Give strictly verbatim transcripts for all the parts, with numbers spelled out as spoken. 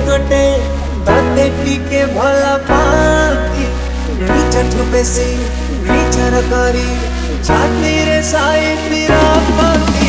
गोटे दाते टिके भला पाती नीचठ बेसी नीचर करी छाती रे साई पीरा पाती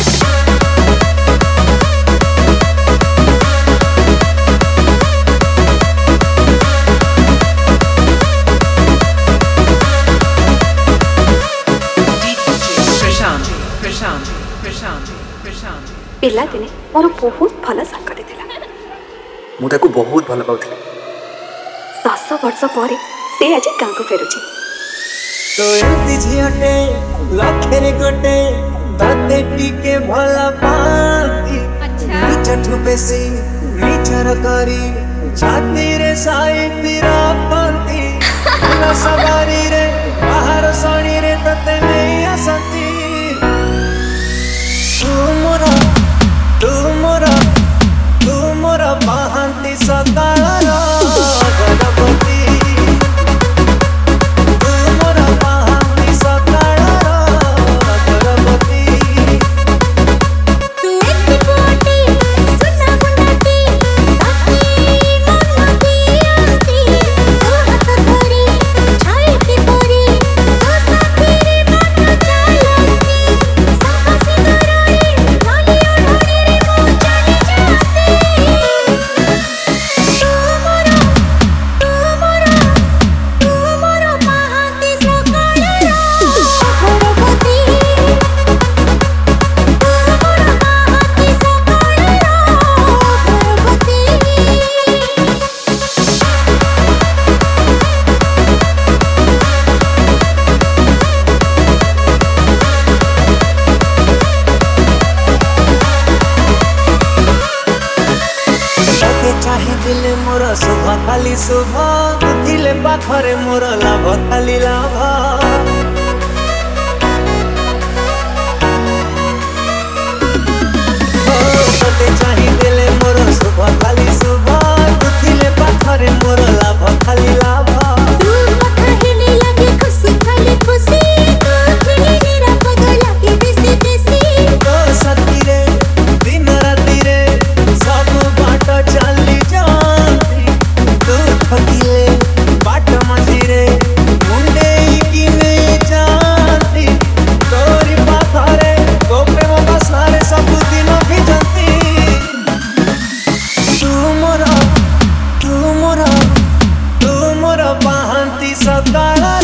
पिला दिने मोर बहुत भल सांगटे थिला मु ताको बहुत भल पाउथिले दस वर्ष पर से आज गाँव को फेरुची तो एमती झियाटे लखेर गोटे दाते टिके भला पाती नीचठ बेसी नीचर करी छाती रे साई पीरा पाती सवारी रे बाहर सणी रे तते नहीं आसती तू मोरा तू मोरा तू मोरा बाहंती सकाळ गणपति तू मोरा बाहंती सकाळ गणपति तू एक कोटी सुना मुंडाटी ताकी मनती आती तो हाथ धरी छाईती परी तो साथी रे मन चालती साहसी दराई नाली ओढ़नी रे मो चली जाती तू मोरा तू मोरा तू मोरा बाहंती सकाळ गणपति चाहे दिल मोर शुभ खाली शुभ दिले पाखरे मोर लाभ खाली लाभ तते चाहे दिल मोर शुभ खाली शुभ दिले पाखरे मोर लाभ खाली लाभ तू मथा हेले लागे खुशी खाली खुशी तू खिली निरा पग लागे बेसी बेसी तो साथी रे दिन राति रे सब बाट चली जाती तू थकिले बाट मझिरे मुंडे की नहीं जाती तोरी पाखरे को प्रेम बसारे सब दिन भी जानती तू मोरा तू मोरा तू मोरा बाहंती सकाळ